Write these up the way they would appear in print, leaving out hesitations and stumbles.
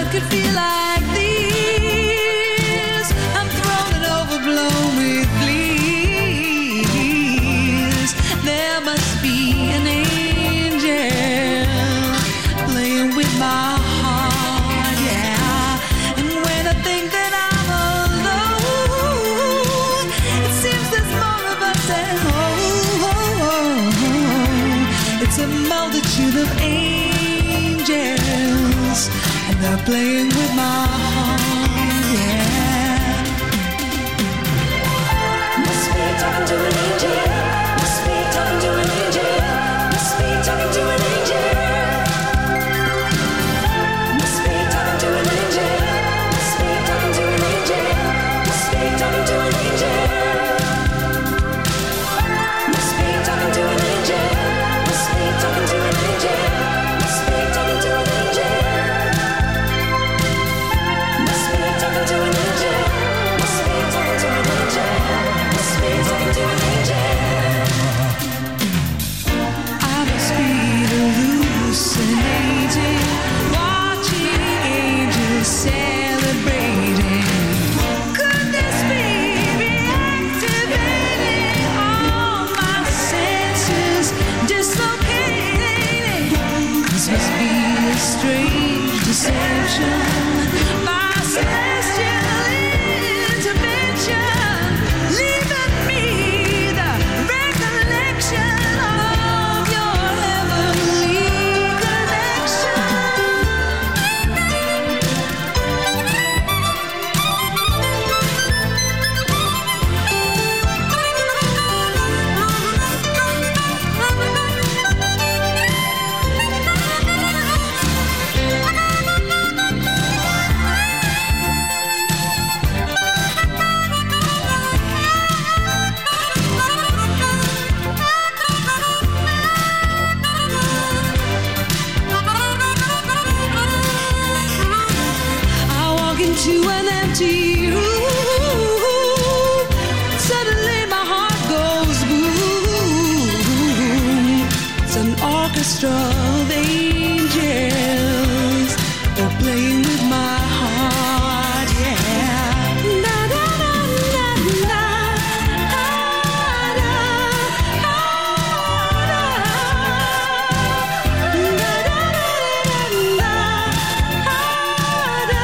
could feel like this. I'm thrown and overblown with bliss. There must be an angel playing with my heart, yeah. And when I think that I'm alone, it seems there's more of us at home. It's a multitude of angels, and they're playing with my heart, yeah. Must be talking to an angel. Must be talking to an angel. Must be talking to an angel. Must be talking to an angel. Must be talking to an angel. Must be talking to an angel. Must be talking to an angel. Must be talking to an angel. Must be talking to an angel. Must be talking to an angel. Must be talking to an angel. Must be talking to an angel. I must be hallucinating, watching angels celebrating. Could this be reactivating all my senses, dislocating? This must be a strange deception, my celestial intervention, leaving me the recollection of your heavenly connection. I walk into an empty room. Suddenly my heart goes boom. It's an orchestra of angels. They're playing with my heart, yeah. Na, na, na, na, na. Ah, na, ah, na. Na, na, na, na, na. Ah, na,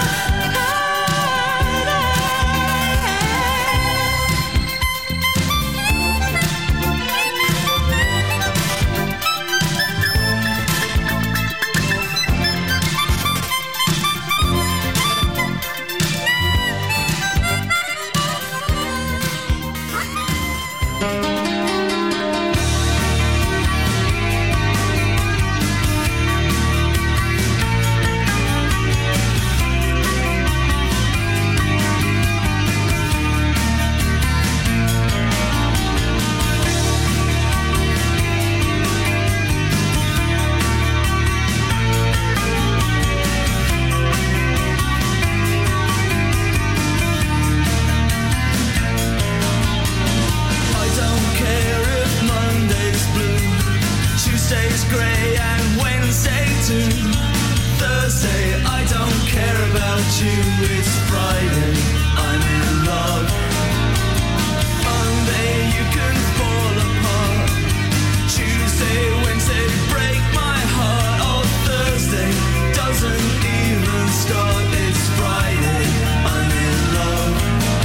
I don't care if Monday's blue, Tuesday's grey and Wednesday too. Thursday, I don't care about you. It's Friday, I'm in love. Monday, you can fall apart. Tuesday, Wednesday, break my heart. Oh, Thursday doesn't even start. It's Friday, I'm in love.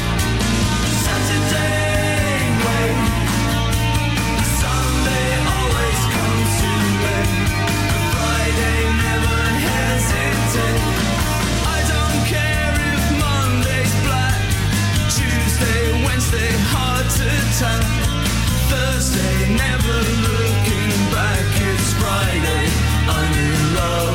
Saturday, wait. Sunday always comes too late. Friday never hesitate. I don't care if Monday's black. Tuesday, Wednesday, hard to tell. Thursday, never looking back. It's Friday, I'm in love.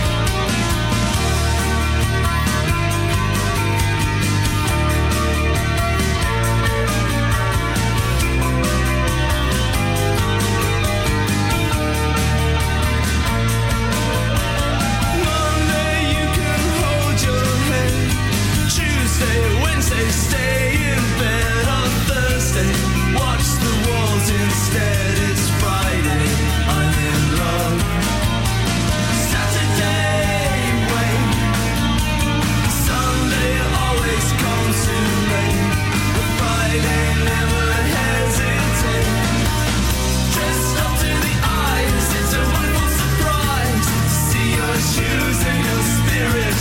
Monday, you can hold your head. Tuesday, Wednesday, stay in bed. On Thursday, watch the walls instead. It's Friday, I'm in love. Saturday, wait.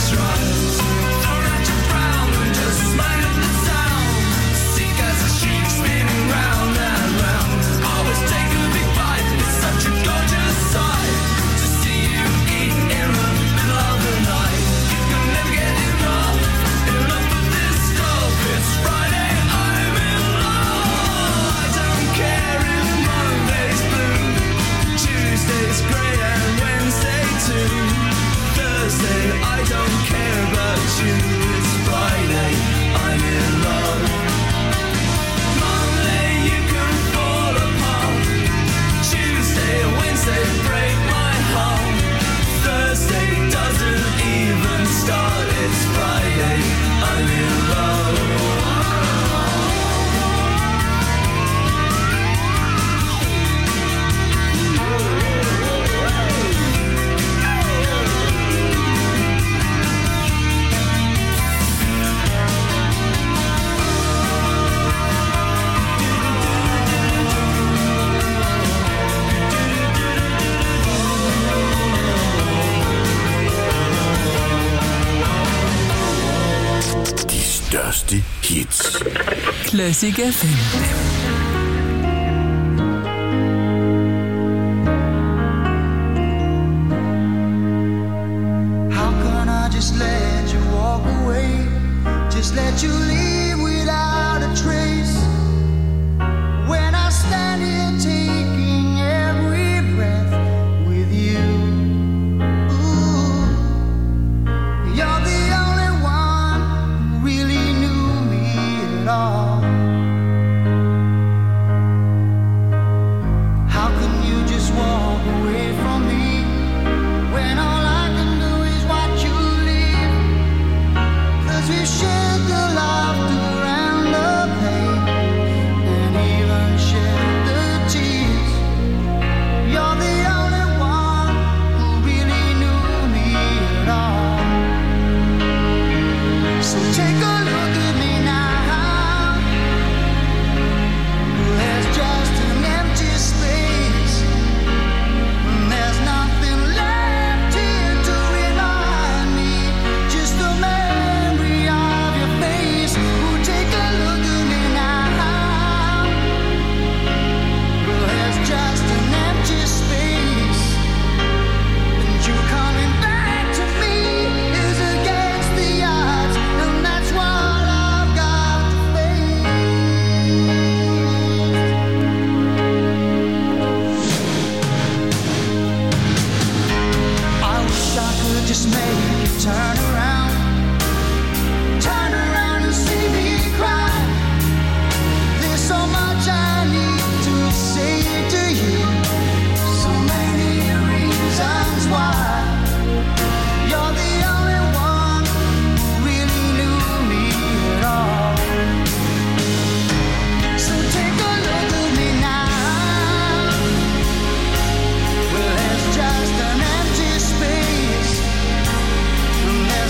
trials. Thrown at your ground and just smile at the sound. Sick as a sheep spinning round and round. Always take a big bite, it's such a gorgeous sight to see you eat in the middle of the night. You can never get enough of this stuff. It's Friday, I'm in love. I don't care if Monday's blue, Tuesday's grey and Wednesday too. Thursday, I don't care about you. It's Friday, I'm in love. Monday, you can fall apart. Tuesday and Wednesday break my heart. Thursday doesn't even start. It's Friday, I'm in love. De største hits. Classic FM. How can I just let you walk away? Just let you leave without a trace. When I stand here taking every breath with you. Ooh, you're the only one who really knew me at all. How can you just walk away from me when all I can do is watch you leave? 'Cause we've shared the laughter and the pain, and even shared the tears. You're the only one who really knew me at all. So take a look at me now. There's just an empty space. There's nothing left here to remind me. Just the memory of your face. Oh, take a look at me now. There's just an empty space. And you coming back to me is against the odds. And that's what I've got to face. I wish I could just make you turn around and see me cry. There's so much I need to say to you, so many reasons why. You're the only one who really knew me at all. So take a look at me now. Well, there's just an empty space, and there's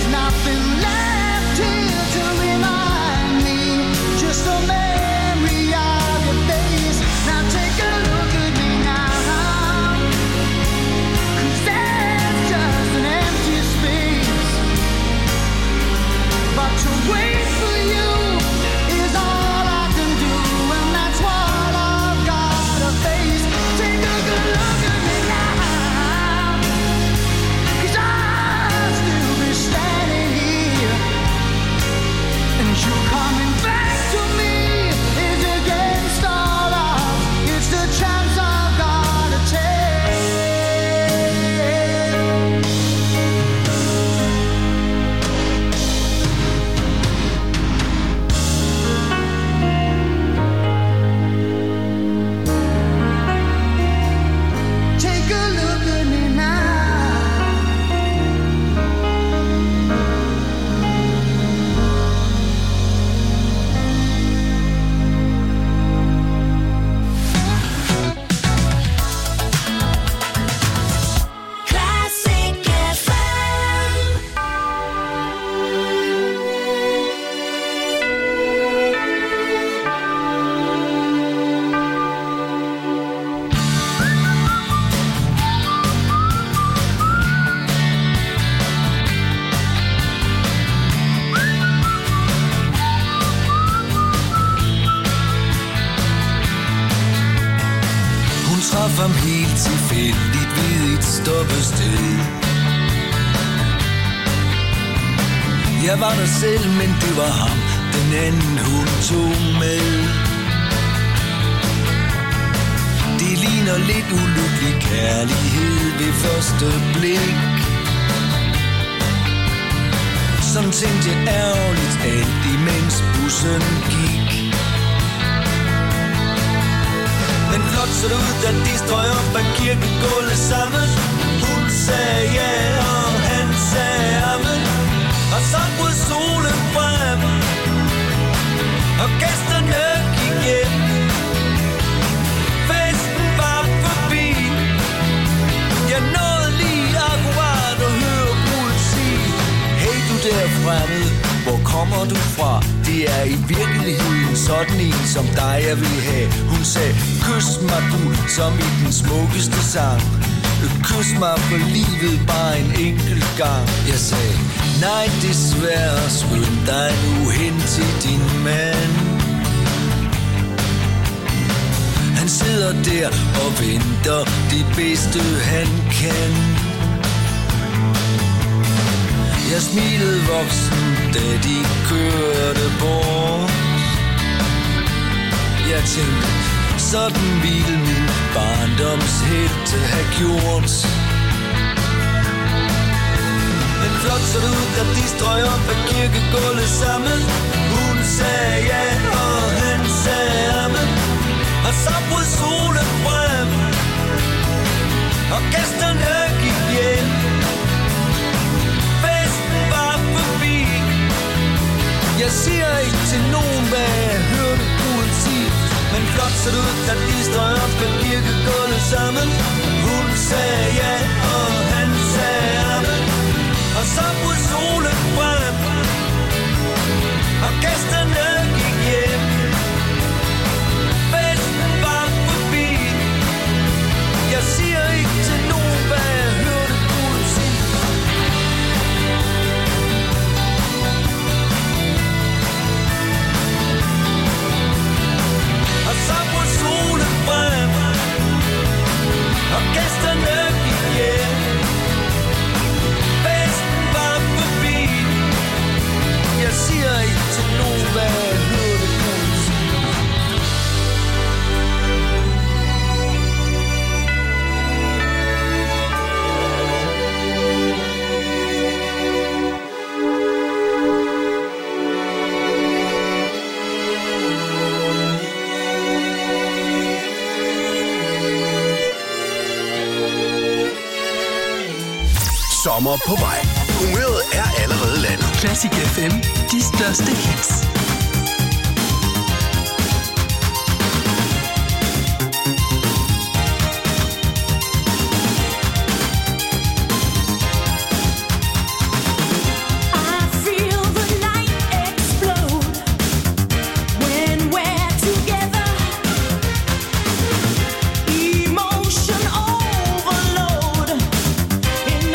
tilfældigt ved et stoppested. Jeg var der selv, men det var ham, den anden hun tog med. Det ligner lidt ulykkelig kærlighed ved første blik. Sådan tænkte jeg ærgerligt alt imens bussen gik. Men flot så det ud, da de strøg op ad kirkegulvet sammen. Hun sagde ja, og han sagde amen. Og så brød solen frem, og gæsterne gik hjem. Festen var forbi. Jeg nåede lige akkurat at høre brudet sige: hey du der fremmed, hvor kommer du fra? Det er i virkeligheden sådan en som dig jeg vil have. Hun sagde, kys mig du, som i den smukkeste sang. Kys mig for livet bare en enkelt gang. Jeg sagde, nej desværre, skynd dig nu hen til din mand. Han sidder der og venter det bedste han kan. Jeg smilede voksen, da de kørte bort. Jeg tænkte, sådan ville min barndomshelt have gjort. Men flot så det ud, da de strøg op ad kirkegulvet sammen. Hun sagde ja, og han sagde amen. Og så brød solen frem, og gæsterne gik hjem. Festen var forbi. Jeg siger ikke til nogen, hvad jeg hørte brudet sige. Men flot så det ud, da de strøg op ad kirkegulvet sammen. Hun sagde ja, og han sagde amen. Og så brød solen frem, og gæsterne gik hjem. Festen var forbi. Jeg siger ikke til nogen, hvad jeg hørte brudet sige. Og så brød solen frem, og gæsterne gik hjem. Festen var forbi. Jeg siger ikke til nogen, hvad jeg hørte brudet sige. Sommer på vej. Humøret er allerede landet. Classic FM. De største hits.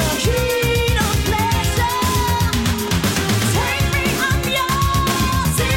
Take me, I'm yours.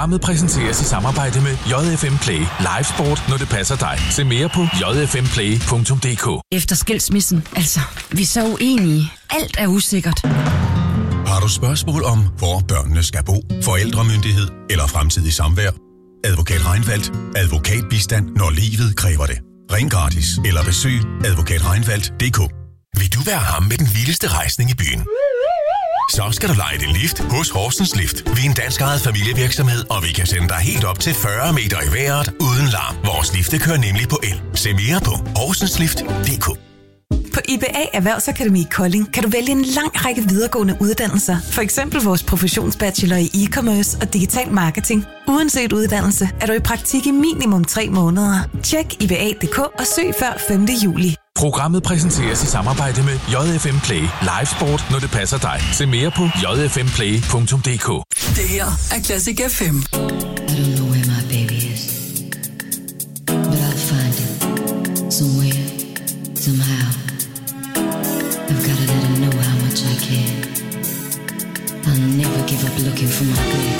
Programmet præsenteres i samarbejde med JFM Play. Live sport, når det passer dig. Se mere på jfmplay.dk. Efter skilsmissen, altså, vi er så uenige. Alt er usikkert. Har du spørgsmål om, hvor børnene skal bo, forældremyndighed eller fremtidig samvær? Advokat Reinfeldt. Advokatbistand, når livet kræver det. Ring gratis eller besøg advokatreinfeldt.dk. Vil du være ham med den vildeste rejsning i byen? Så skal du leje din lift hos Horsens Lift. Vi er en dansk ejet familievirksomhed, og vi kan sende dig helt op til 40 meter i vejret uden larm. Vores lifte kører nemlig på el. Se mere på horsenslift.dk. På IBA Erhvervsakademi Kolding kan du vælge en lang række videregående uddannelser. For eksempel vores professionsbachelor i e-commerce og digital marketing. Uanset uddannelse er du i praktik i minimum 3 måneder. Tjek IBA.dk og søg før 5. juli. Programmet præsenteres i samarbejde med JFM Play. Live sport, når det passer dig. Se mere på jfmplay.dk. Det her er Classic FM. I don't know where my baby is, but I'll find it somewhere, somehow. I've gotta let him know how much I care. I'll never give up looking for my baby.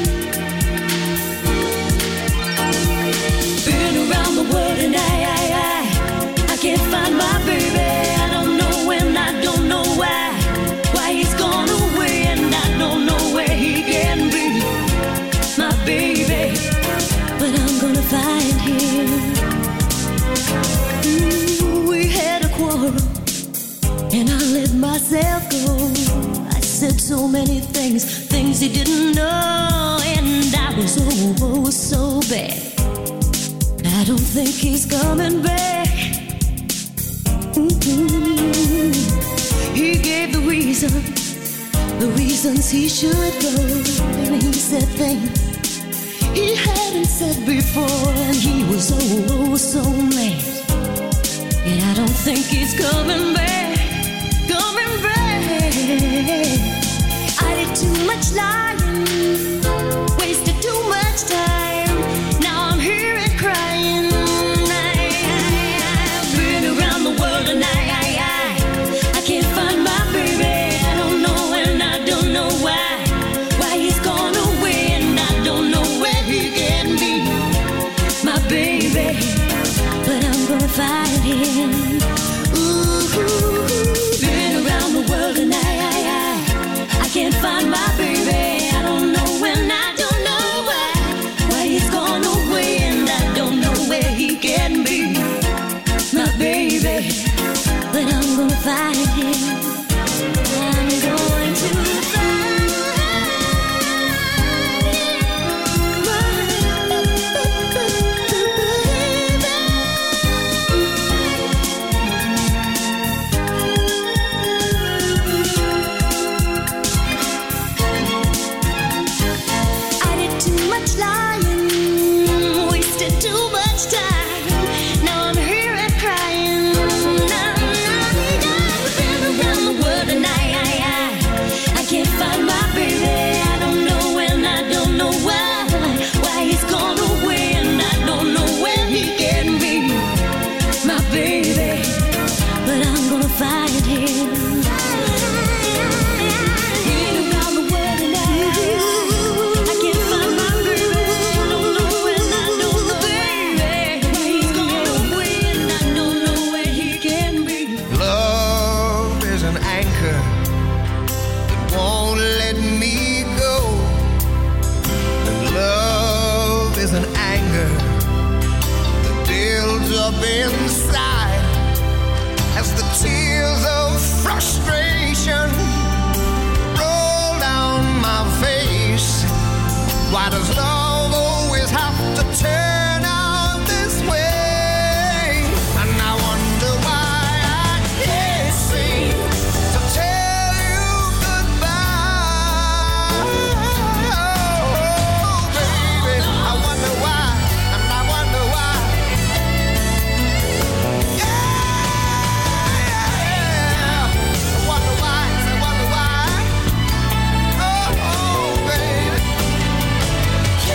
Been around the world and I can't find my baby. I don't know when, I don't know why he's gone away, and I don't know where he can be, my baby. But I'm gonna find him. We had a quarrel, and I let myself go. I said so many things he didn't know, and I was oh so bad. I don't think he's coming back. He gave the reasons he should go, and he said things he hadn't said before, and he was oh so mad. And I don't think he's coming back. I did too much lying, wasted too much time. Now I'm here and crying. I've been around the world and I can't find my baby. I don't know and I don't know why he's gone away, and I don't know where he can be, my baby. But I'm gonna find him. Been around the world and I can't find my baby. I don't know when, I don't know why he's gone away, and I don't know where he can be, my baby. But I'm gonna find him. I'm going to find Why does love always have to turn out this way? And I wonder why I can't seem to tell you goodbye. Oh, baby, I wonder why, and I wonder why. Yeah, I wonder why, I wonder why. Oh, baby.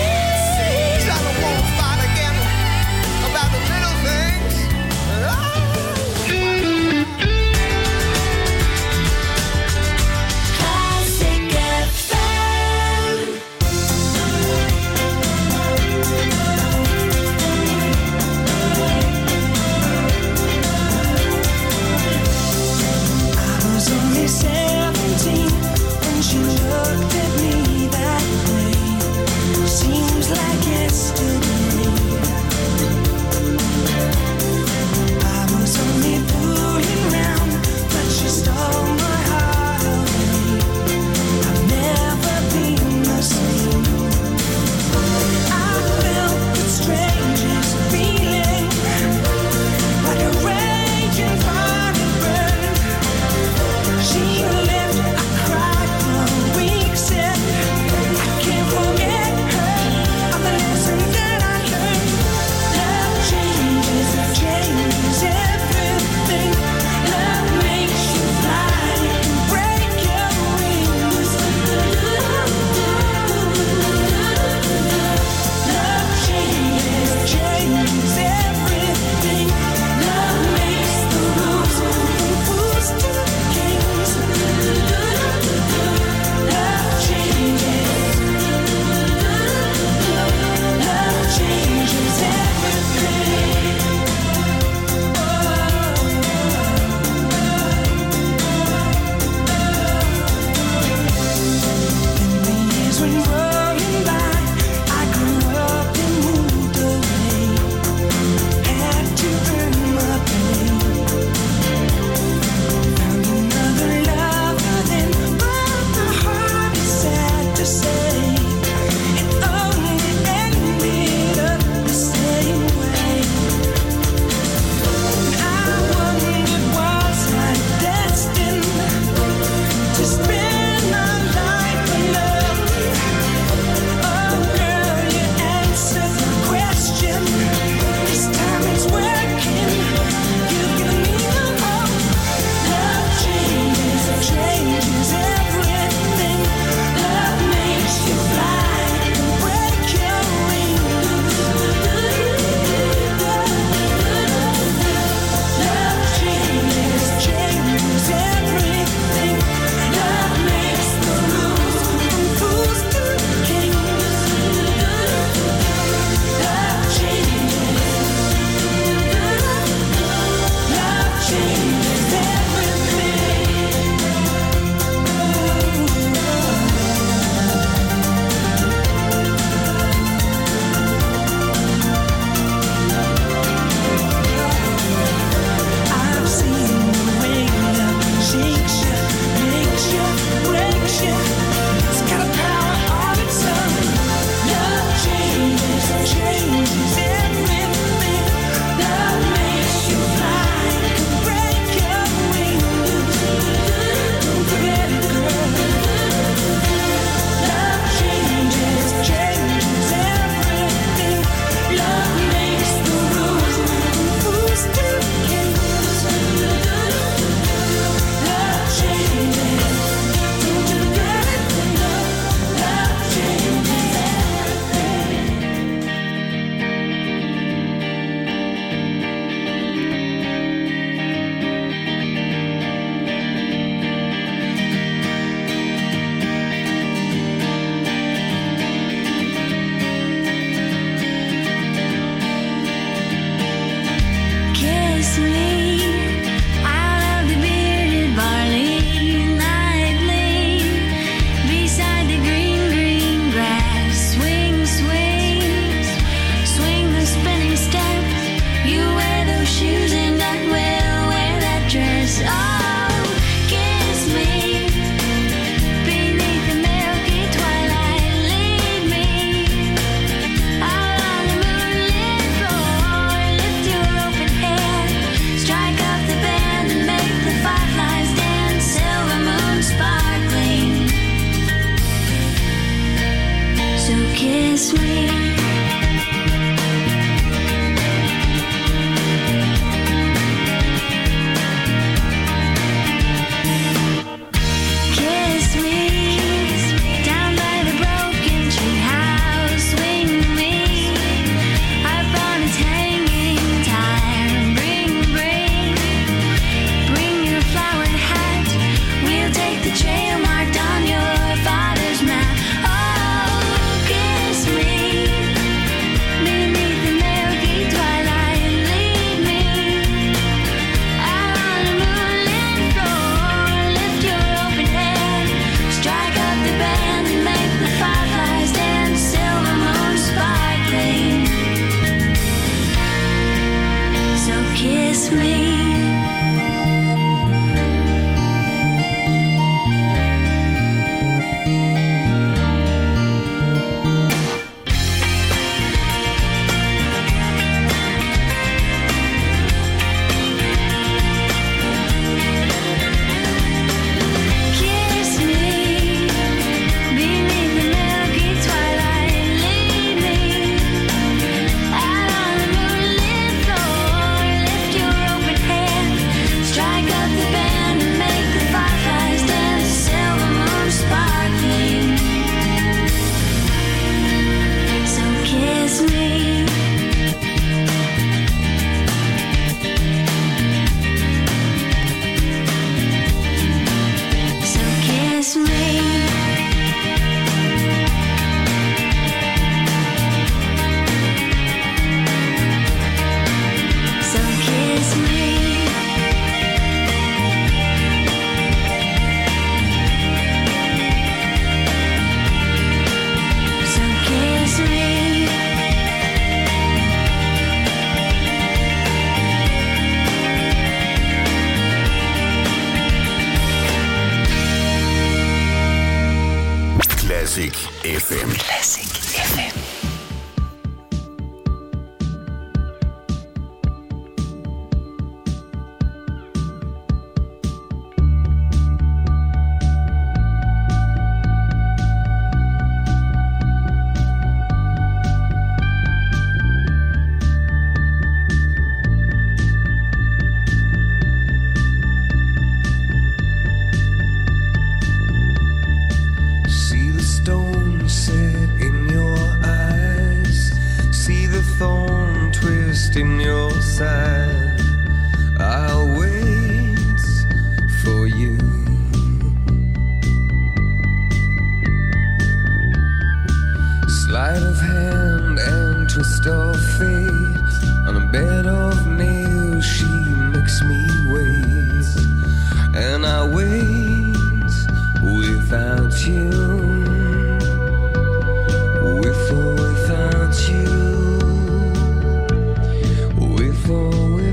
Classic FM. Classic FM. With or without you.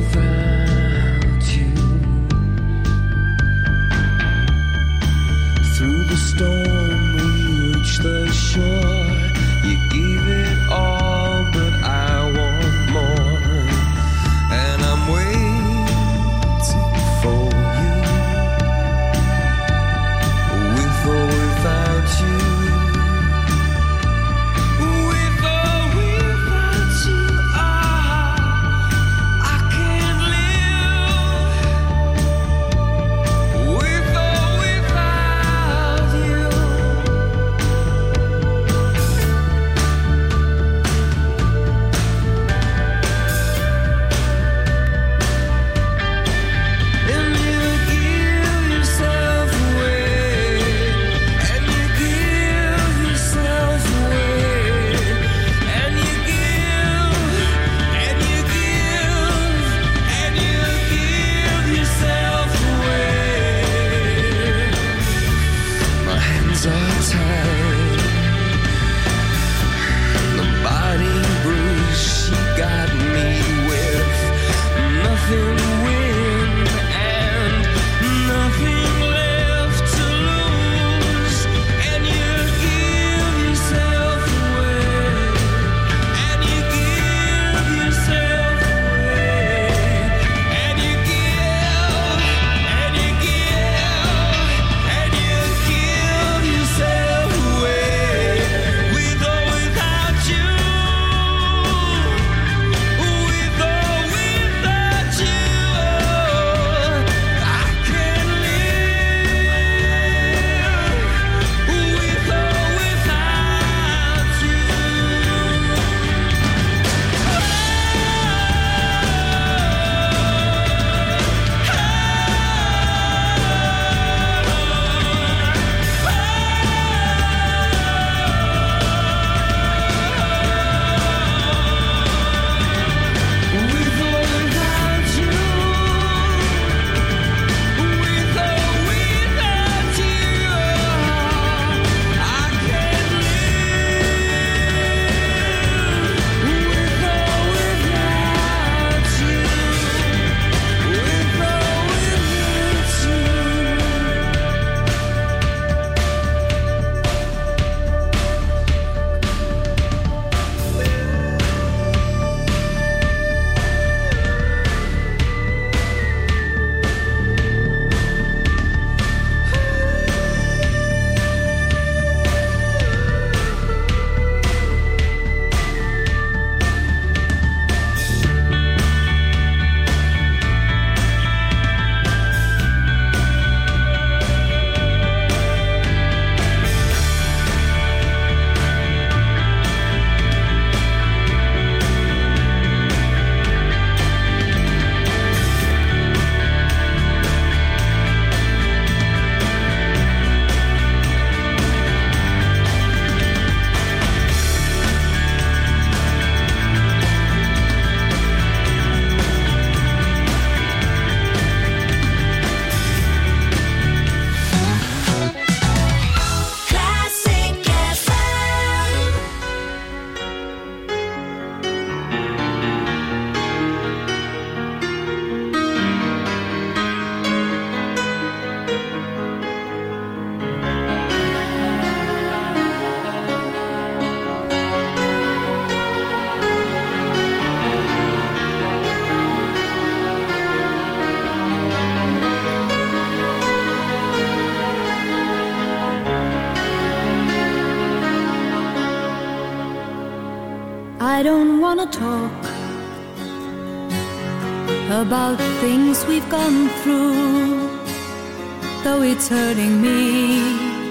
about things we've gone through, though it's hurting me.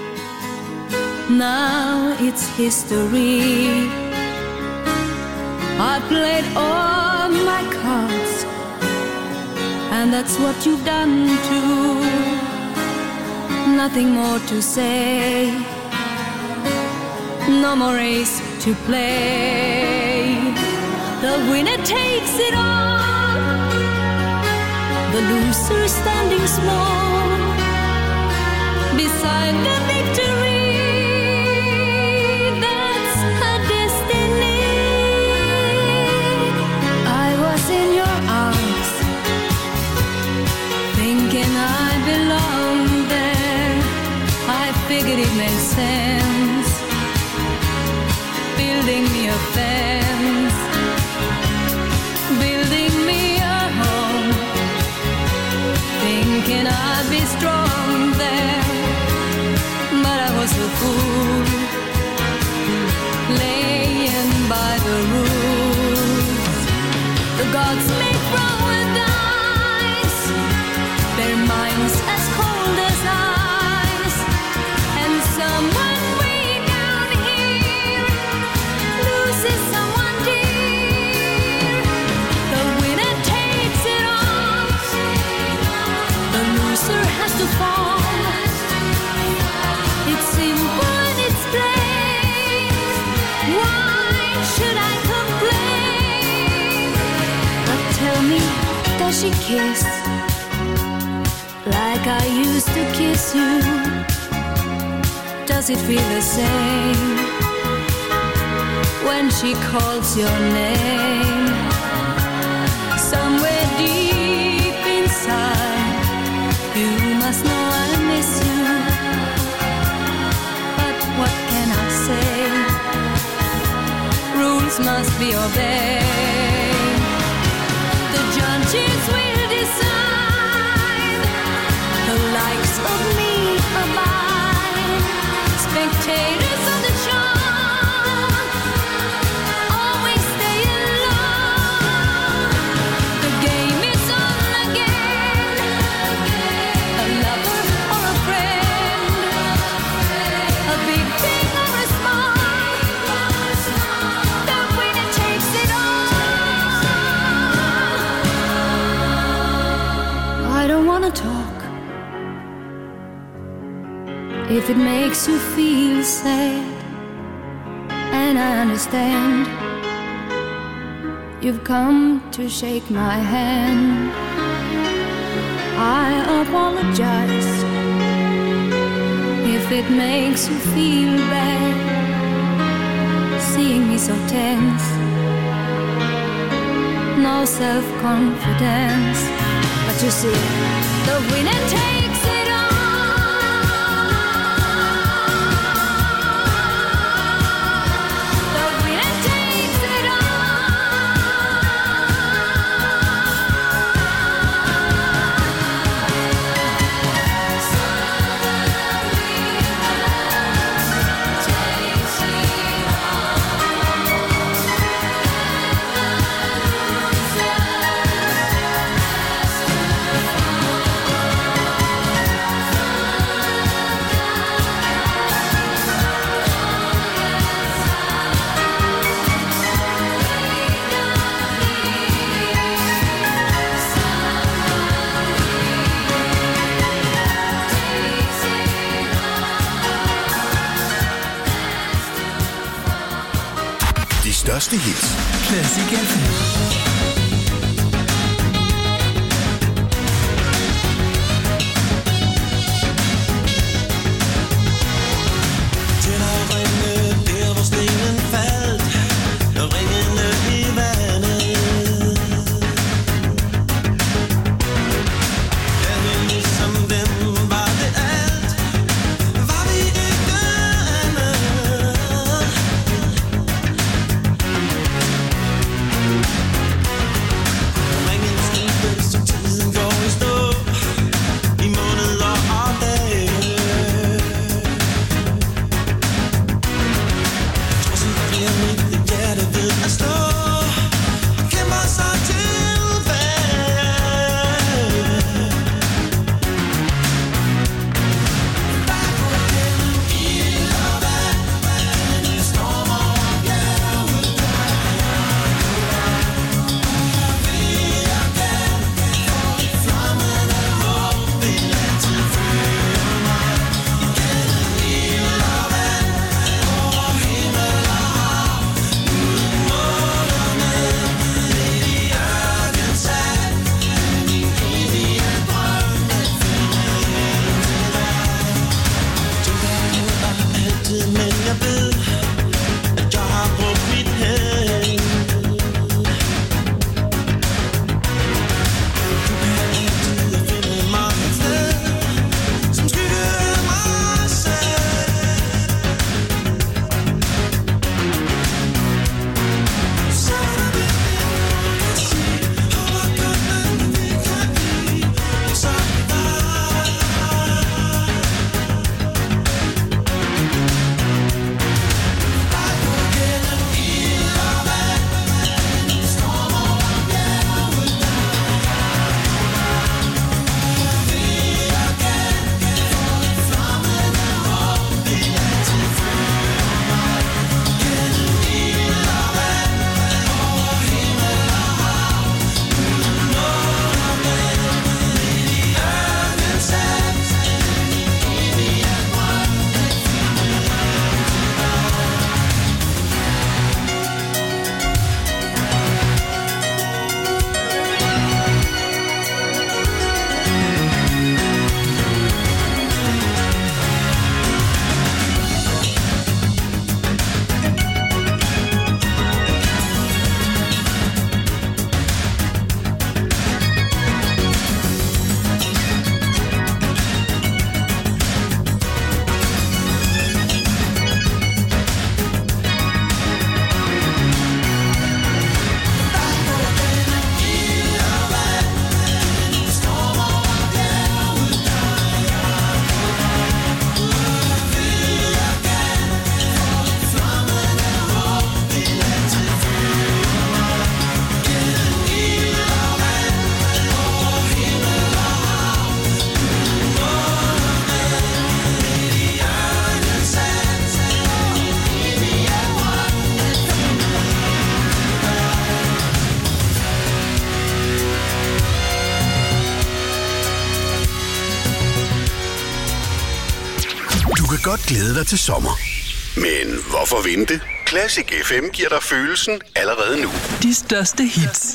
Now it's history. I played all my cards, and that's what you've done too. Nothing more to say, no more race to play. The winner takes it all, the loser standing small beside the victory. That's her destiny. I was in your arms, thinking I belonged there. I figured it made sense, building me a fence, building me a home, thinking I'd be strong there. But I was a fool, laying by the rules. The gods may throw a dice, their minds as cold as ice, and someone way down here loses someone dear. The winner takes it all, the loser has to fall. It's simple and it's plain. Why should I complain? But tell me, does she kiss like I used to kiss you? Does it feel the same when she calls your name? Somewhere deep inside, you must know I miss you. But what can I say? Rules must be obeyed. The judges will decide, the likes of me abide. Spectators on the show always stay alone. The game is on again, a lover or a friend, a big thing or a small, the winner takes it all. I don't wanna talk if it makes you feel sad, and I understand. You've come to shake my hand. I apologize if it makes you feel bad, seeing me so tense, no self-confidence. But you see, the winner takes it all. Største hits. Classic FM. kan godt glæde dig til sommer. Men hvorfor vente? Classic FM giver dig følelsen allerede nu. De største hits.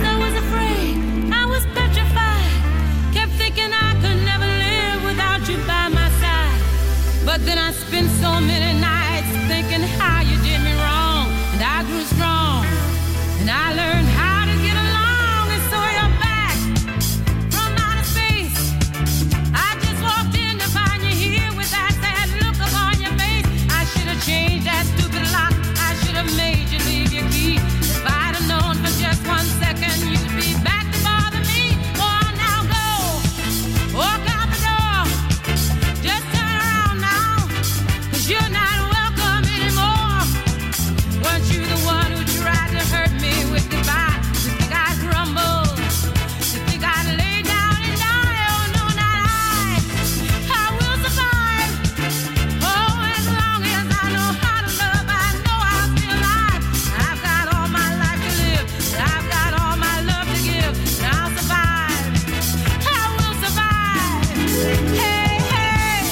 But then I spent so many nights thinking how you did me wrong. And I grew strong, and I learned how to get along. And so you're back from outer space. I just walked in to find you here with that sad look upon your face. I should have changed that stupid lock. I should have made you leave your key. If I'd have known for just 1 second you'd be back to bother me. Oh, now go, walk out the door. Just turn around now, 'cause you're not welcome anymore. Weren't you the one who tried to hurt me with goodbye? You think I'd crumble? You think I'd lay down and die? Oh no, not I will survive. Oh, as long as I know how to love, I know I'll still alive. I've got all my life to live, I've got all my love to give, and I'll survive. I will survive. Hey, hey.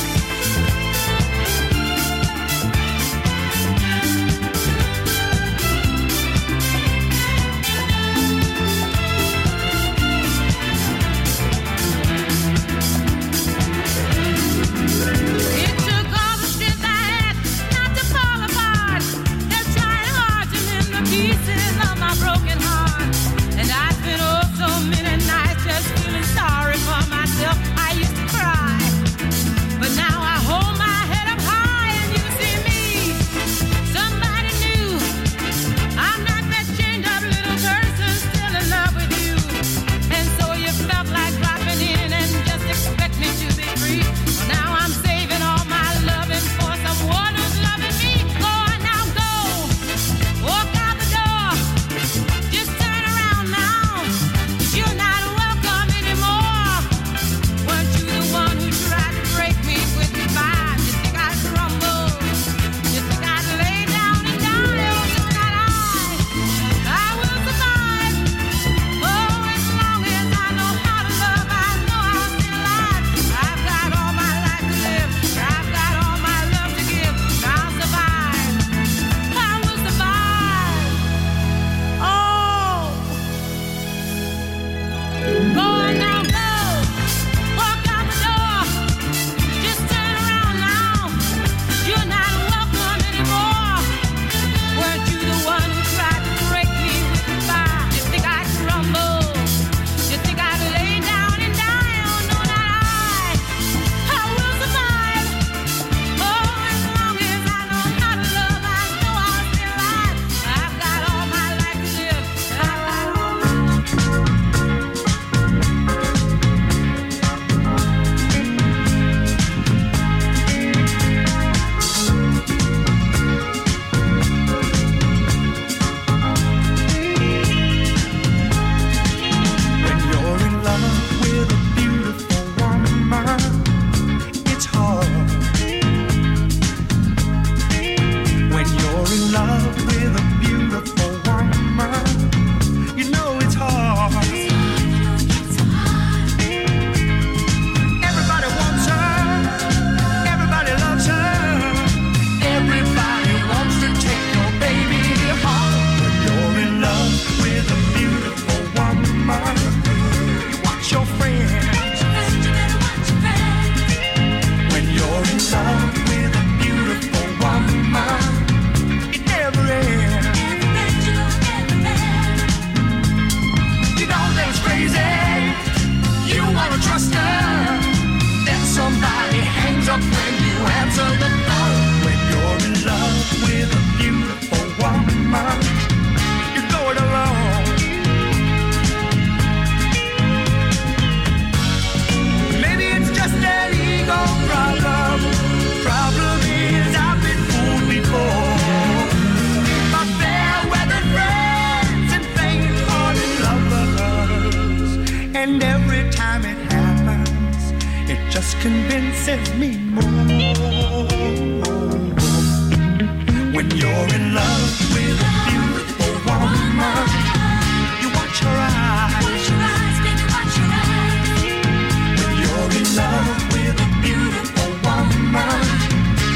It took all the strength I had not to fall apart. They're trying hard to mend the pieces of my broken heart. And I spent so many nights just feeling sorry for myself. I used to cry, but now I hold my head up high and you see me, somebody new. I'm not that chained up little person still in love with you. And so you felt like dropping in and just expect me to be free. Well, now I'm saving all my loving for someone who's loving me. Go on now, go, walk out the door. Just turn around now, 'cause you're not welcome anymore. Weren't you the one who tried to break me with goodbye? You think I'd crumble? You think I'd lay down and die? Oh, no, not I will survive. Oh, as long as I know how to love, I know I'll still alive. I've got all my life to live, I've got all my love to give, and I'll survive. I will survive. Oh, go on now, go, walk out the door. Just turn around now, 'cause you're not welcome anymore. Weren't you the one who tried to break me with goodbye? You think I'd crumble? You think I'd lay down and die? Oh no, not I will survive. Oh, as long as I know how to love, I know I'll still alive. I've got all my life to live, I've got all my When you're in love with a beautiful woman, it's hard. When you're in love with a beautiful woman, you know it's hard. Everybody wants her, everybody loves her, everybody wants to take your baby home. When you're in love with a beautiful woman, you watch your friends. When you're in love with a beautiful woman, it never ends. You know that it's crazy, you wanna trust her, then somebody hangs up when you answer the phone. When you're in love with a beautiful woman, you go it alone. Maybe it's just an ego problem. Problem is I've been fooled before. My fair weather friends and faint-hearted lovers, and every time it happens, it just convinces me more. When you're in love with a beautiful woman, you watch her eyes. When you're in love with a beautiful woman,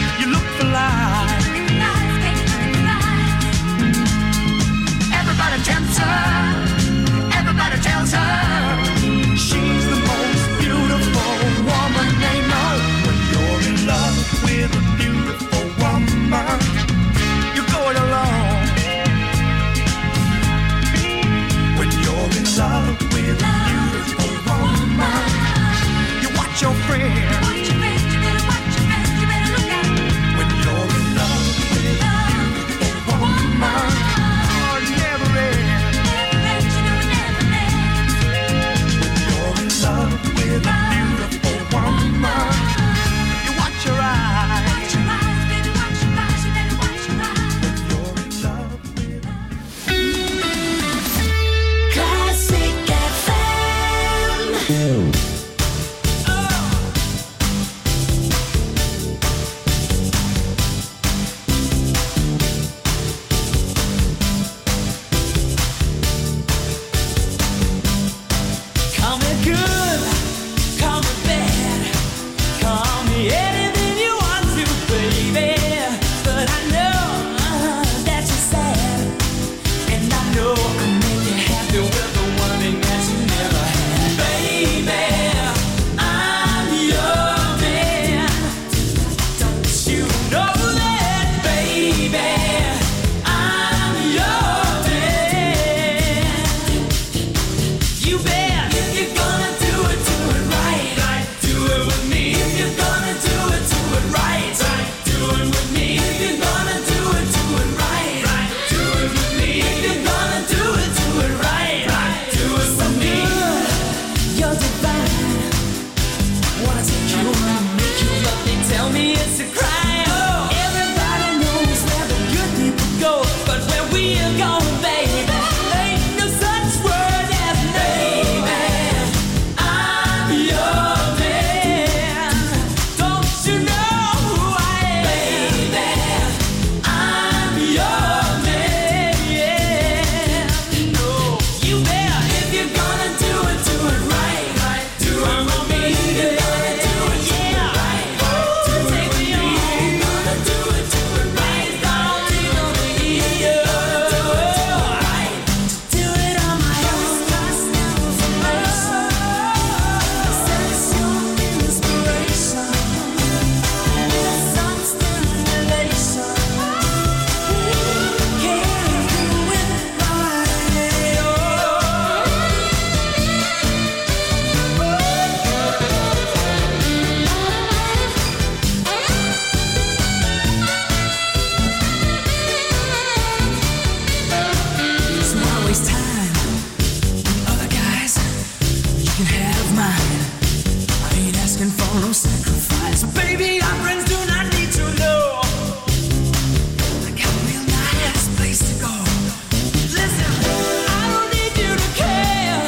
can have mine. I ain't asking for no sacrifice. Baby, our friends do not need to know. I got a real nice place to go. Listen, I don't need you to care.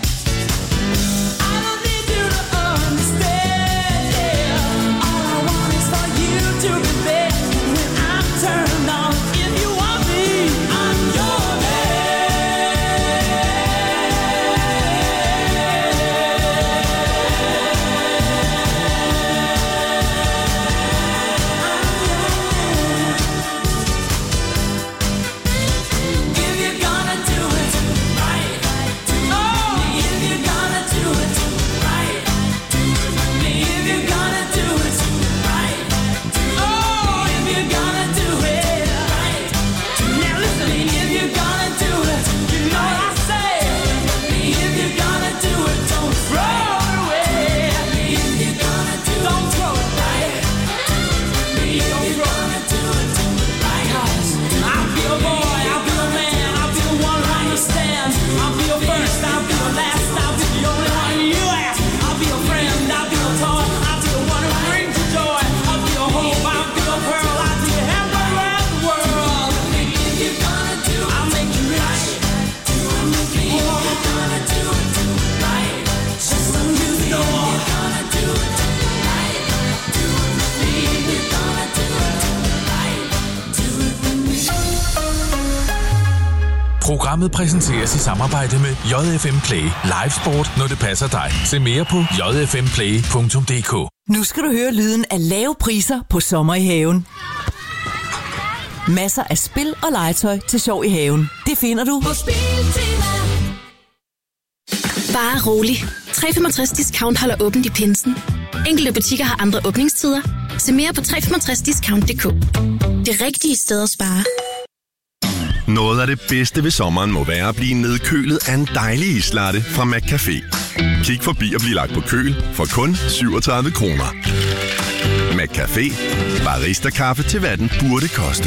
I don't need you to understand. Yeah. All I want is for you to be there when I'm turned on. If you want me, I'm your man. If you're gonna do it right, do it with me. If you're gonna do it right, do it with me. If you're gonna do it right, do it with me. If you're gonna do it right, now listen. If you're gonna do it, you know what I say. If you're gonna do it, don't throw it away. If you're gonna do it, don't throw it right. Don't throw it. Do it right. I'll be a boy, I'll be a man, I'll be the one who understands. I'll be your first, I'll be your last, I'll be the only one you ask. I'll be your friend, I'll be your toy, I'll be the one who brings you joy. I'll be your hope, I'll be your pearl, I'll be your heaven around the world. If you're gonna do it, I'll make you rich. Do it with me. If you're gonna do it right, just so you know. If you're gonna do it right, do it with me. If you're gonna do it right, do it with me. Programmet præsenteres i samarbejde med JFM Play. Livesport, når det passer dig. Se mere på jfmplay.dk. Nu skal du høre lyden af lave priser på sommer i haven. Masser af spil og legetøj til sjov i haven. Det finder du På Biltema. Bare rolig. 365 Discount holder åbent i pinsen. Enkelte butikker har andre åbningstider. Se mere på 365discount.dk. Det rigtige sted at spare. Noget af det bedste ved sommeren må være at blive nedkølet af en dejlig islatte fra McCafé. Kig forbi og bliv lagt på køl for kun 37 kroner. McCafé. Barista-kaffe til hvad den burde koste.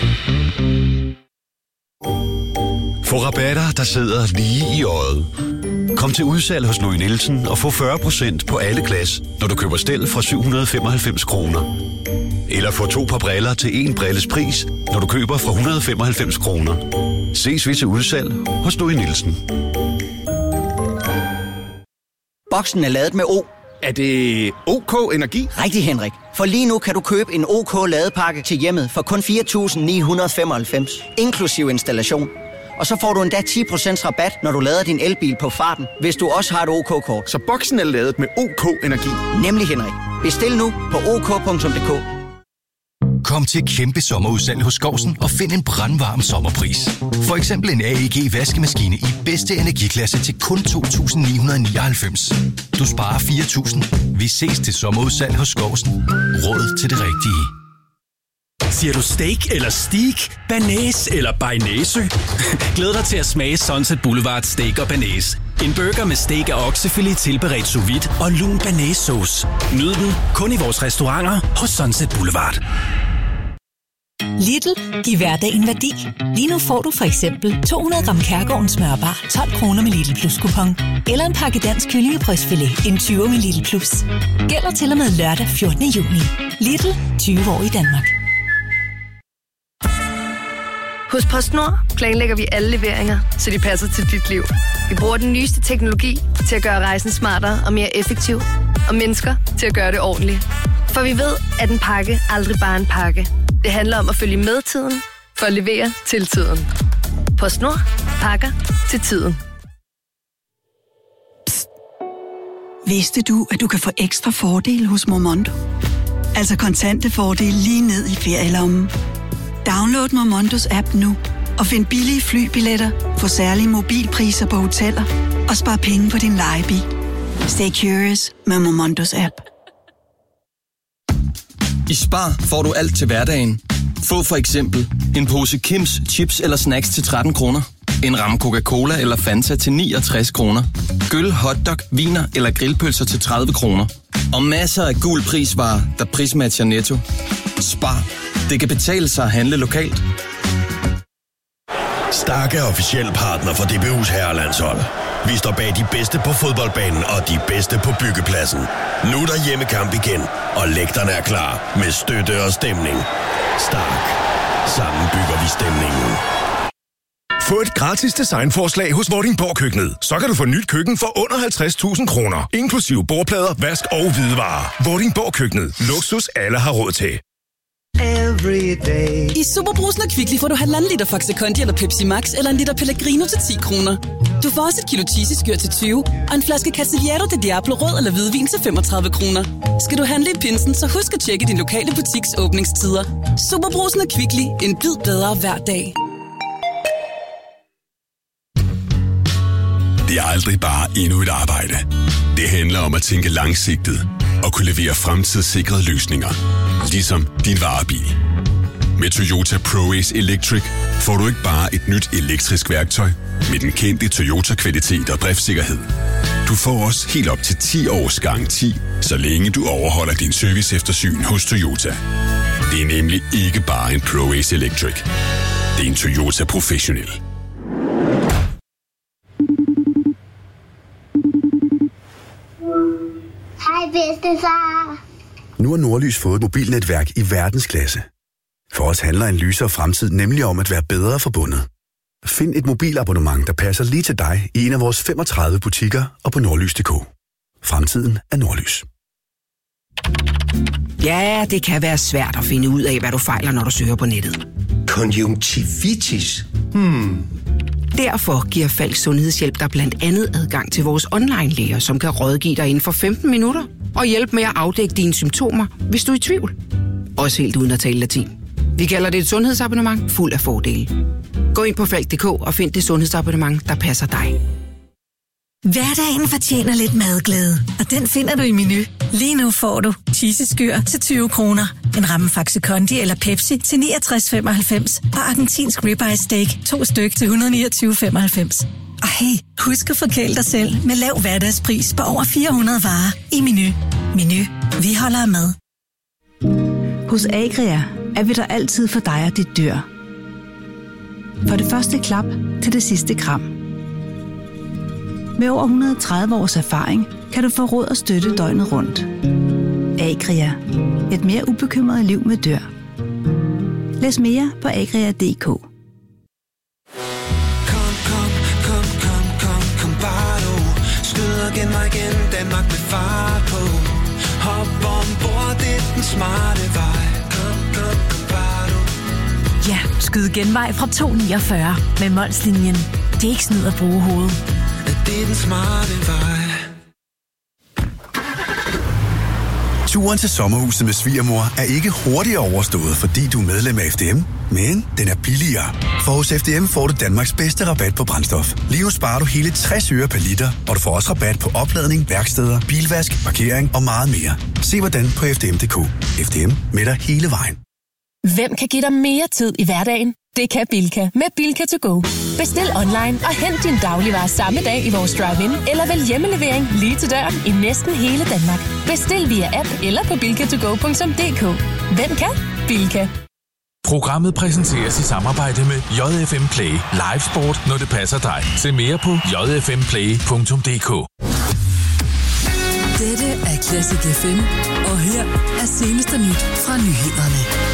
Få rabatter, der sidder lige i øjet. Kom til udsalg hos Louis Nielsen og få 40% på alle glas, når du køber stel fra 795 kroner. Eller få 2 par briller til 1 brilles pris, når du køber fra 195 kroner. Ses vi til udsalg hos Louis Nielsen. Boksen er ladet med O. Er det OK Energi? Rigtig, Henrik. For lige nu kan du købe en OK ladepakke til hjemmet for kun 4.995, inklusiv installation. Og så får du endda 10% rabat, når du lader din elbil på farten, hvis du også har et OK-kort. Så boksen er ladet med OK Energi? Nemlig, Henrik. Bestil nu på ok.dk. Kom til kæmpe sommerudsalg hos Skovsen og find en brandvarm sommerpris. For eksempel en AEG vaskemaskine i bedste energiklasse til kun 2.999. Du sparer 4.000. Vi ses til sommerudsalg hos Skovsen. Råd til det rigtige. Siger du steak eller steak, banæs eller bearnaise? Glæd dig til at smage Sunset Boulevard Steak og Banæs. En burger med steak af oksefilet tilberedt sous vide og lun banæssauce. Nyd den kun i vores restauranter hos Sunset Boulevard. Lidl, giv hverdagen værdi. Lige nu får du for eksempel 200 gram Kærgårdens smørbar 12 kroner med Lidl Plus kupon. Eller en pakke dansk kyllingebrystfilet en 20 med Lidl Plus. Gælder til og med lørdag 14. juni. Lidl, 20 år i Danmark. Hos PostNord planlægger vi alle leveringer, så de passer til dit liv. Vi bruger den nyeste teknologi til at gøre rejsen smartere og mere effektiv. Og mennesker til at gøre det ordentligt. For vi ved, at en pakke aldrig bare er en pakke. Det handler om at følge med tiden, for at levere til tiden. PostNord. Pakker til tiden. Psst. Vidste du, at du kan få ekstra fordele hos Momondo? Altså kontante fordele lige ned i ferielommen. Download Momondos app nu og find billige flybilletter på særlige mobilpriser på hoteller og spar penge på din lejebil. Stay curious med Momondos app. I Spar får du alt til hverdagen. Få for eksempel en pose Kims chips eller snacks til 13 kroner. En ramme Coca-Cola eller Fanta til 69 kroner. Gyll, hotdog, viner eller grillpølser til 30 kroner. Og masser af gul prisvarer, der prismatcher Netto. Spar. Det kan betale sig at handle lokalt. Stark er officiel partner for DBU's herrelandshold. Vi står bag de bedste på fodboldbanen og de bedste på byggepladsen. Nu er der hjemmekamp igen, og lægterne er klar med støtte og stemning. Stark. Sammen bygger vi stemningen. Få et gratis designforslag hos Vordingborg Køkkenet. Så kan du få nyt køkken for under 50.000 kroner. Inklusive bordplader, vask og hvidevarer. Vordingborg Køkkenet. Luksus alle har råd til. I Superbrugsen og Kvickly får du 1,5 liter Faxe Kondi eller Pepsi Max eller 1 liter Pellegrino til 10 kroner. Du får også et kilo cheesy-skyr til 20 og en flaske Casillero de Diablo rød eller hvidvin til 35 kroner. Skal du handle i pinsen, så husk at tjekke din lokale butiks åbningstider. Superbrugsen og Kvickly. En bid bedre hver dag. Det er aldrig bare endnu et arbejde. Det handler om at tænke langsigtet og kunne levere fremtidssikrede løsninger. Ligesom din varebil. Med Toyota ProAce Electric får du ikke bare et nyt elektrisk værktøj med den kendte Toyota-kvalitet og driftssikkerhed. Du får også helt op til 10 års garanti, så længe du overholder din serviceeftersyn hos Toyota. Det er nemlig ikke bare en ProAce Electric. Det er en Toyota Professional. Hej bedstefar. Nu har Nordlys fået et mobilnetværk i verdensklasse. For os handler en lysere fremtid nemlig om at være bedre forbundet. Find et mobilabonnement, der passer lige til dig i en af vores 35 butikker og på nordlys.dk. Fremtiden er Nordlys. Ja, det kan være svært at finde ud af, hvad du fejler, når du søger på nettet. Konjunktivitis? Derfor giver Falk Sundhedshjælp dig blandt andet adgang til vores online-læger, som kan rådgive dig inden for 15 minutter og hjælpe med at afdække dine symptomer, hvis du er i tvivl. Også helt uden at tale latin. Vi kalder det et sundhedsabonnement fuld af fordele. Gå ind på Falk.dk og find det sundhedsabonnement, der passer dig. Hverdagen fortjener lidt madglæde, og den finder du i Menu. Lige nu får du cheesy-skyr til 20 kroner, en ramme Faxe Kondi eller Pepsi til 69,95 og argentinsk ribeye steak 2 styk til 129,95. Og hey, husk at forkæle dig selv med lav hverdagspris på over 400 varer i Menu. Menu. Vi holder af mad. Hos Agria er vi der altid for dig og dit dyr. Fra det første klap til det sidste kram. Med over 130 års erfaring kan du få råd og støtte døgnet rundt. Agria. Et mere ubekymret liv med dyr. Læs mere på agria.dk. Kom, Bardo. Skyd og gen mig igen, Danmark med fart på. Hop ombord, det er den smarte vej. Kom, Bardo. Ja, skyd genvej fra 249 med Molslinjen. Det er ikke snyd at bruge hovedet. Det er den smarte vej. Turen til sommerhuset med svigermor er ikke hurtigere overstået, fordi du er medlem af FDM, men den er billigere. For hos FDM får du Danmarks bedste rabat på brændstof. Lige nu sparer du hele 60 øre per liter, og du får også rabat på opladning, værksteder, bilvask, parkering og meget mere. Se hvordan på FDM.dk. FDM med dig hele vejen. Hvem kan give dig mere tid i hverdagen? Det kan Bilka med Bilka to go. Bestil online og hent din dagligvarer samme dag i vores drive-in, eller vælg hjemmelevering lige til døren i næsten hele Danmark. Bestil via app eller på bilkatogo.dk. Hvem kan? Bilka. Programmet præsenteres i samarbejde med JFM Play. Live sport, når det passer dig. Se mere på jfmplay.dk. Dette er Classic FM, og her er seneste nyt fra nyhederne.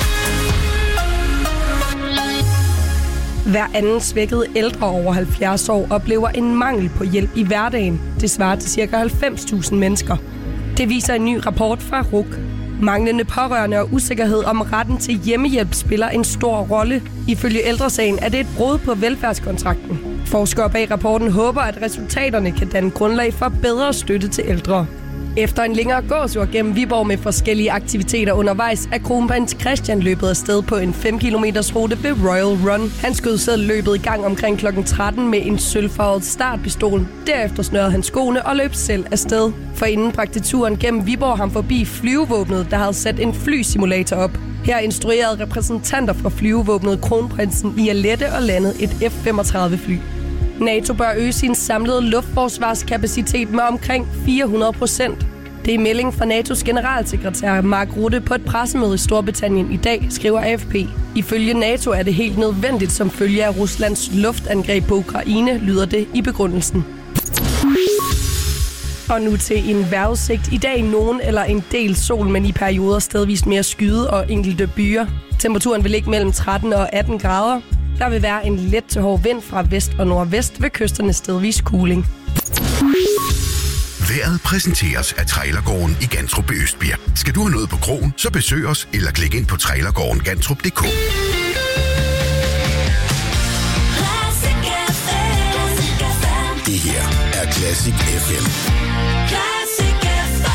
Hver anden svækket ældre over 70 år oplever en mangel på hjælp i hverdagen. Det svarer til ca. 90.000 mennesker. Det viser en ny rapport fra RUC. Manglende pårørende og usikkerhed om retten til hjemmehjælp spiller en stor rolle. Ifølge Ældresagen er det et brud på velfærdskontrakten. Forskere bag rapporten håber, at resultaterne kan danne grundlag for bedre støtte til ældre. Efter en længere gåtur gennem Viborg med forskellige aktiviteter undervejs, er kronprins Christian løbet afsted på en 5 km rute ved Royal Run. Han skød selv løbet i gang omkring kl. 13 med en sølvfarvet startpistol. Derefter snørrede han skoene og løb selv afsted. Forinden bragte turen gennem Viborg ham forbi flyvevåbnet, der havde sat en flysimulator op. Her instruerede repræsentanter fra flyvevåbnet kronprinsen i at lette og lande et F-35-fly. NATO bør øge sin samlede luftforsvarskapacitet med omkring 400%. Det er melding fra NATO's generalsekretær Mark Rutte på et pressemøde i Storbritannien i dag, skriver AFP. Ifølge NATO er det helt nødvendigt som følge af Ruslands luftangreb på Ukraine, lyder det i begrundelsen. Og nu til en vejrudsigt. I dag nogen eller en del sol, men i perioder stedvist mere skyde og enkelte byer. Temperaturen vil ligge mellem 13 og 18 grader. Der vil være en let til hård vind fra vest og nordvest ved kysterne stedvis kuling. Vejret præsenteres af Trailergården i Gantrup ved Østbirk. Skal du have noget på krogen, så besøg os eller klik ind på trailergårdengantrup.dk. Det her er Classic FM. Classic FM.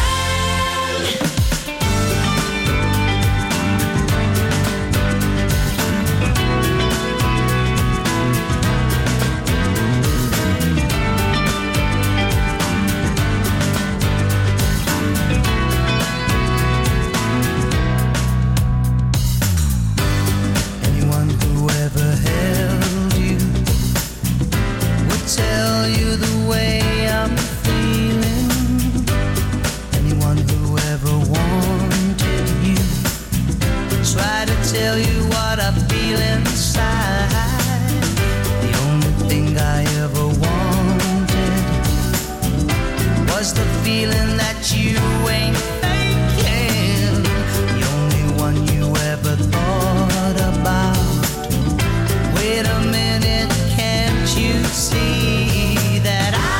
Anyone who ever held you would tell you the way I'm feeling. Anyone who ever wanted you try to tell you what I feel inside. The only thing I ever wanted was the feeling that you ain't faking. The only one you ever thought about. Wait a minute, can't you see that I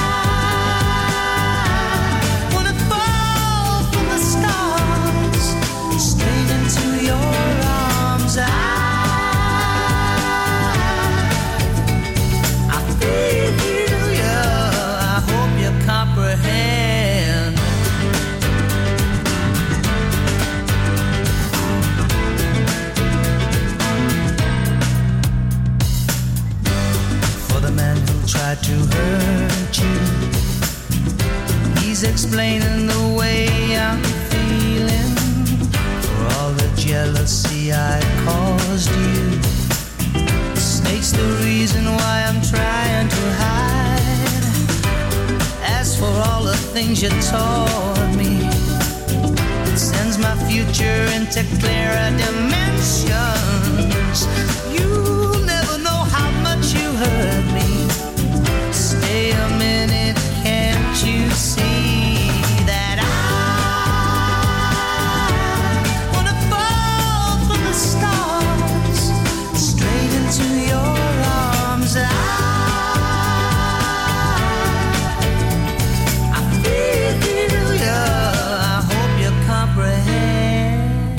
wanna fall from the stars straight into your arms? I feel you, I hope you comprehend. For the man who tried to hurt you, he's explaining the way I'm feeling. For all the jealousy I caused you, the snake's the reason why I'm trying to hide. As for all the things you taught me, it sends my future into clearer dimensions. You'll never know how much you hurt me. Stay a minute, can't you see that I wanna fall from the stars straight into your arms? I feel you, I hope you comprehend.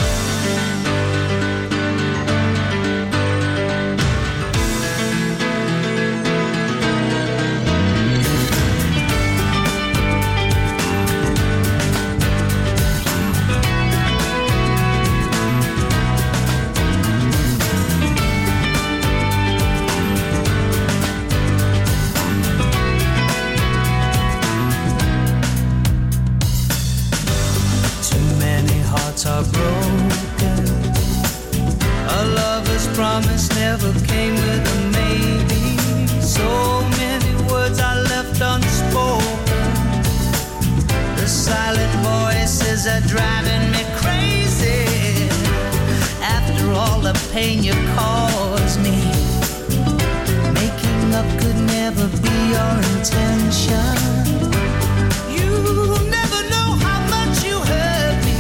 Too many hearts are broken. A lover's promise never came with a maybe. So many words are left unspoken. The silent voices are driving me crazy. After all the pain you caused me, making up could never be your intention. You never know how much you hurt me.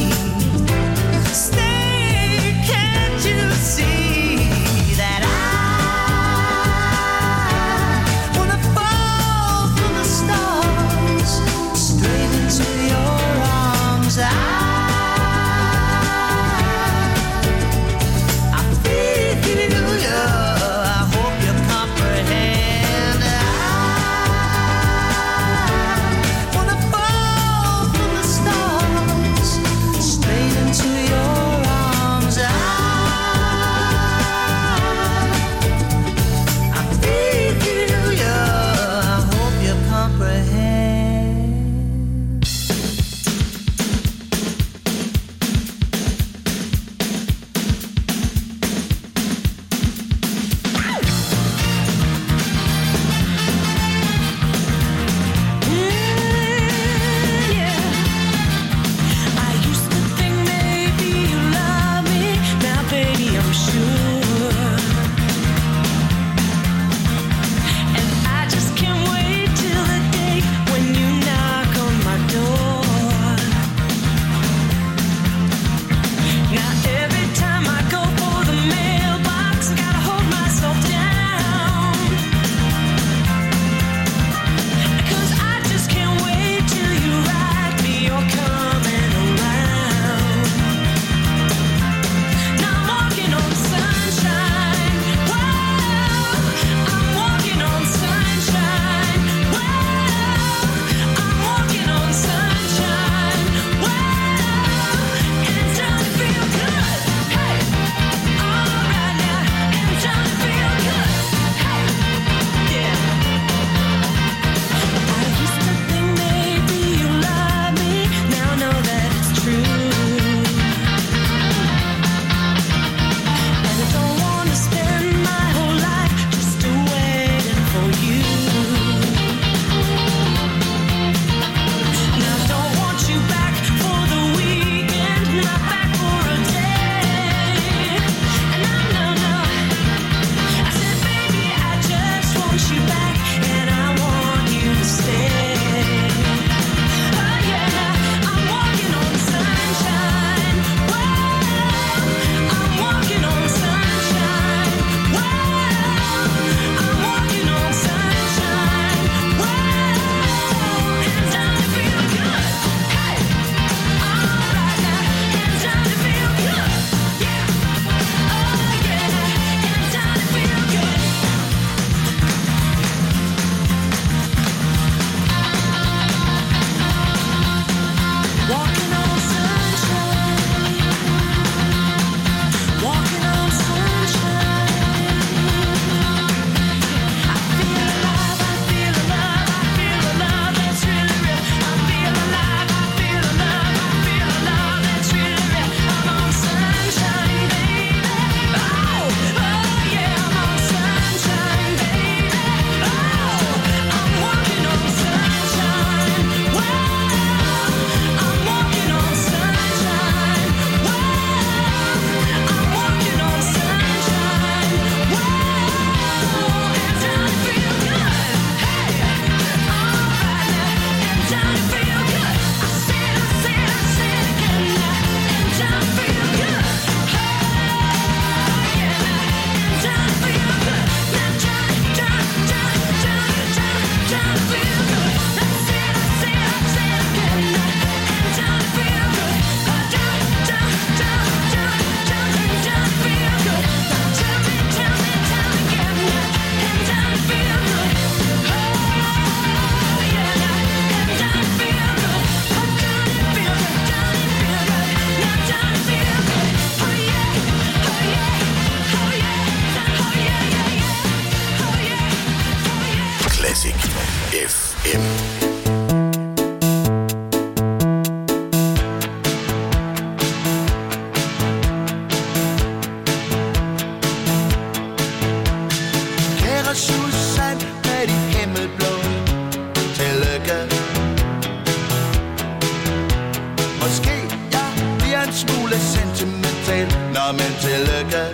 Stay, can't you see that I wanna fall from the stars straight into your arms? I feel you, I hope you comprehend. Classic FM. Kære Susan med dit himmelblå, tillykke. Måske jeg bliver en smule sentimental, nå men tillykke.